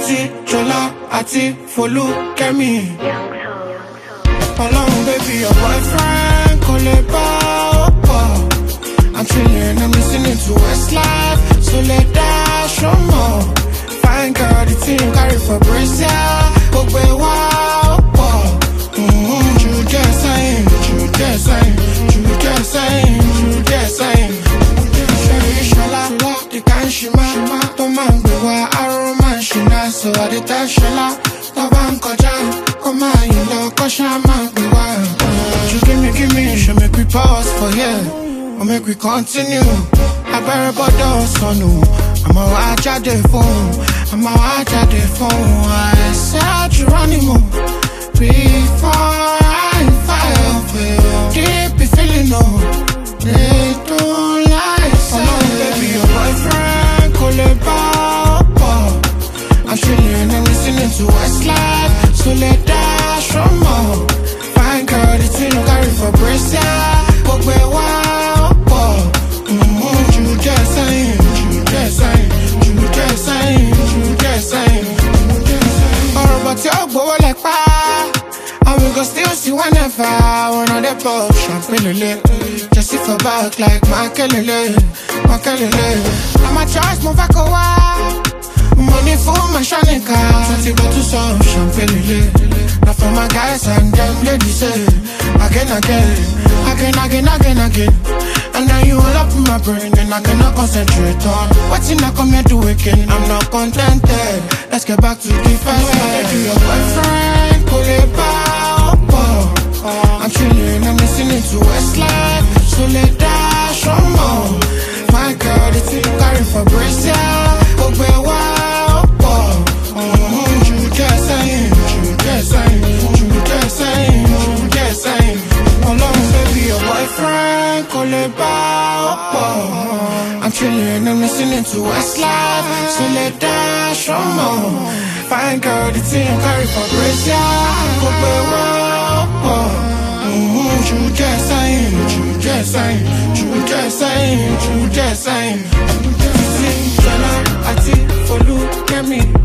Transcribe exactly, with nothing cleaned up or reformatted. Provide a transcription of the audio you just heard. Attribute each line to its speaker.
Speaker 1: Titi, Jola, Ati, Folu, Kemi. Alone, baby, your boyfriend, Koleba, Oppo. I'm chilling, I'm listening to Westlife, so let that show more. Fine girl, the team carry for Brazil, Ogbewa, Oppo. Mm-hmm, you just saying, you just saying, you just saying, you just saying. Sherry, Shola, the kind shima, the man, the wa, aroma, shina, so I did that Shola, the bank, come on, you know, Koshama, the one. You give me, give me, show me, we pause for you. Or make we continue. I better but don't son. I'm a watch at the phone. I'm a watch at the phone. I said Geronimo before I fire for you. Deep be feeling no. They don't like so. Oh, baby, your boyfriend Koleba Oppo. I'm chilling and listening to Westlife, so let that show more. Fine girl, the thing you carry for Brazil. Ogbewa. And we go still see whenever we're on the pub, champagne, just sit for back like Makelele, Makelele. I'm a choice, move back a while. Money for my shanika, twenty bottles of champagne. Now for my guys and them ladies, again, again, again, again, again, again. And now you all up in my brain, and I cannot concentrate on what's in I come here to weekend. I'm not contented. Let's get back to the first part. Your boyfriend, Koleba Oppo. I'm chilling, I'm listening to Westlife, so let that show more. My girl, the thing carry for Brazil, Ogbewa Oppo. Mm-hmm, you just saying, you just saying, you just saying, you just saying. Alone, baby, your boyfriend, Koleba Oppo. I'm chilling, I'm listening to Westlife, so let that show more. Fine girl, the team carry for Brazil, Ogbewa Oppo. Mm-hmm, you just saying, you just saying, you just saying, you just saying. Titi, Jola, Ati, Folu, Kemi.